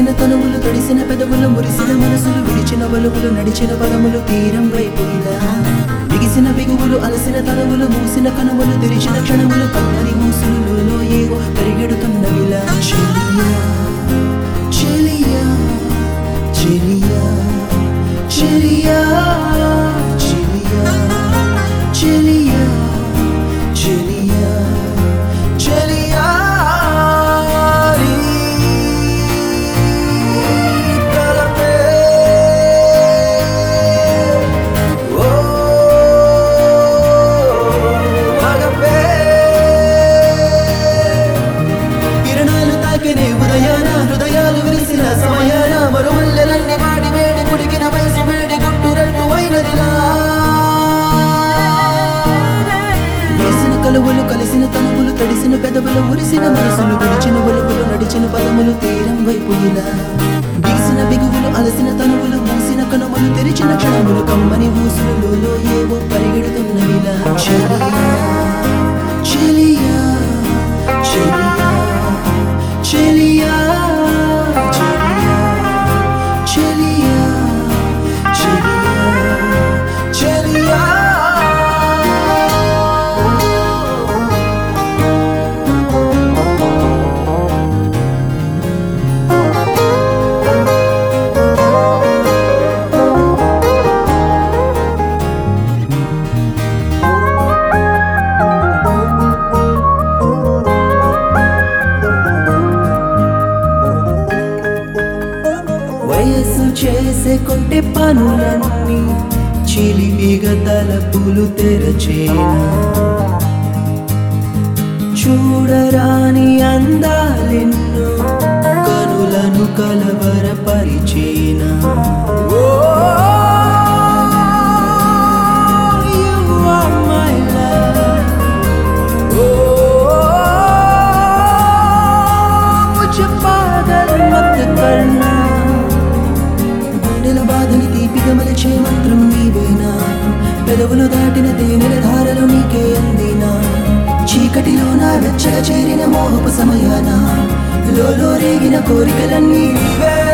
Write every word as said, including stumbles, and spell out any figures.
కలిసిన తనువులు తడిసిన పెదవులు మురిసిన మనసులు విడిచిన వలుపులు నడిచిన పదములు తీరం వైపు ఇలా బిగిసిన బిగువులు అలసిన తనువులు మూసిన కనుములు తెరిచిన క్షణములు కమ్మని మూసులలో ఏవో పరిగెడుతున్నవిలా చెలియా చెలియా చెలియా చెలియా చెలియా చెలియా చెలియా చెలియా ఉదయాన హృదయాలు విరిసిన సమయాన మరుమల్లెలన్నీ వాడి వేడి కుడికిన వయసు వేడి గుట్టు రెండు అయినదిలా వేసిన కలువలు కలిసిన తనువులు తడిసిన పెదవులు మురిసిన మనసులు విడిచిన వలుపులు నడిచిన పదములు తీరం వైపు ఇలా బిగిసిన బిగువులు అలసిన తనువులు మూసిన కనుమలు తెరిచిన క్షణములు కమ్మని ఊసులలో ఏవో పరిగెడుతున్నవిలా చెలియా చెలియా చెలియా చెలియా చెలియా చెలియా వయసు చేసే కొంటె పనులన్నీ చిలిపిగా తలపులు తెరచేనా చూడరాని అందాలెన్నో కనులను కలవరపరిచేనా బాధని తీపిగా మలిచే మంత్రం నీవేనా పెదవులు దాటిన తేనెల ధారలు నీకే అందినా చీకటిలో నా వెచ్చగా చేరిన మోహపు సమయాన లోలో రేగిన కోరికలన్నీ నీవే